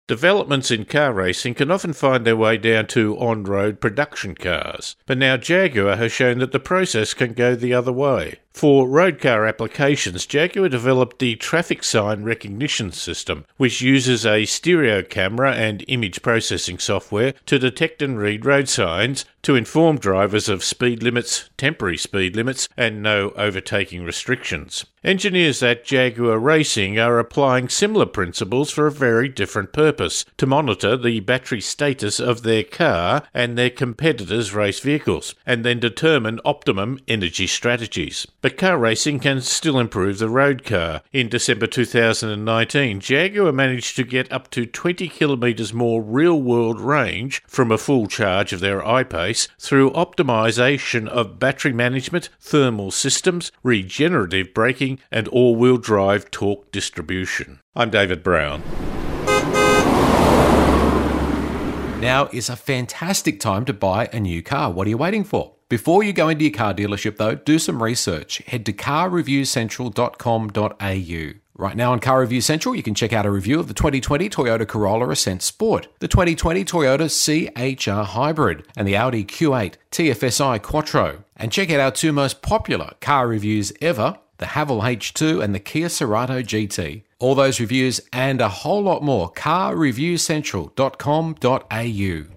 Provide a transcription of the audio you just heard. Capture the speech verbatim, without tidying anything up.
Developments in car racing can often find their way down to on-road production cars, but now Jaguar has shown that the process can go the other way. For road car applications, Jaguar developed the traffic sign recognition system, which uses a stereo camera and image processing software to detect and read road signs to inform drivers of speed limits, temporary speed limits, and no overtaking restrictions. Engineers at Jaguar Racing are applying similar principles for a very different purpose, to monitor the battery status of their car and their competitors' race vehicles, and then determine optimum energy strategies. But car racing can still improve the road car. In December two thousand nineteen, Jaguar managed to get up to twenty kilometres more real-world range from a full charge of their I-Pace through optimisation of battery management, thermal systems, regenerative braking, and all-wheel drive torque distribution. I'm David Brown. Now is a fantastic time to buy a new car. What are you waiting for? Before you go into your car dealership though, do some research. Head to car review central dot com dot a u. Right now on Car Review Central, you can check out a review of the twenty twenty Toyota Corolla Ascent Sport, the twenty twenty Toyota C H R Hybrid, and the Audi Q eight T F S I Quattro. And check out our two most popular car reviews ever, the Haval H two and the Kia Cerato G T. All those reviews and a whole lot more, car review central dot com dot a u.